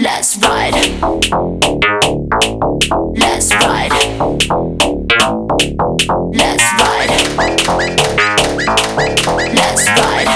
let's ride. Let's ride. Let's ride. Let's ride.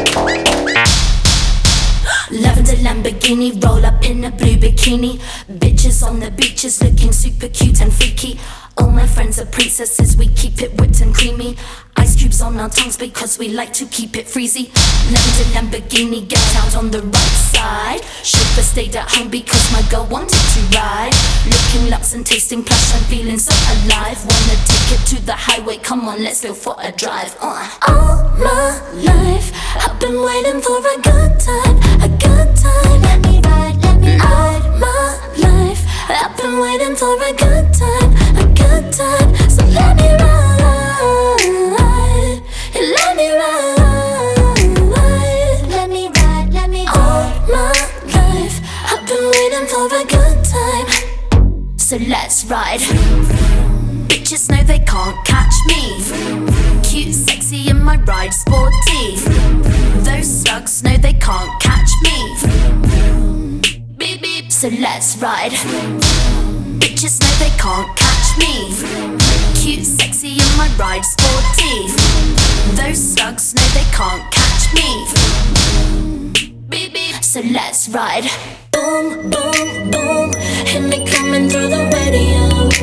Lavender Lamborghini, roll up in a blue bikini. Bitches on the beaches looking super cute and freaky. All my friends are princesses, we keep it whipped and creamy. Ice cubes on our tongues because we like to keep it freezy. Lavender Lamborghini, get out on the right side. Chauffeur stayed at home because my girl wanted to ride. Looking luxe and tasting plush, I'm feeling so alive. Wanna take it to the highway, come on, let's go for a drive. All my life, I've been waiting for a good time, a good time. Let me ride, let me ride. All my life, I've been waiting for a good time, a good time. So let me ride, let me ride, let me ride, let me ride. All my life, I've been waiting for a good time. So let's ride. Bitches know they can't catch me. Cute, sexy, in my ride, sporty. Those slugs know they can't catch me. Beep beep. So let's ride. Bitches know they can't catch me. Cute, sexy, in my ride, sporty. Those slugs know they can't catch me. Beep beep. So let's ride. Boom, boom, boom. Hear me coming through the radio.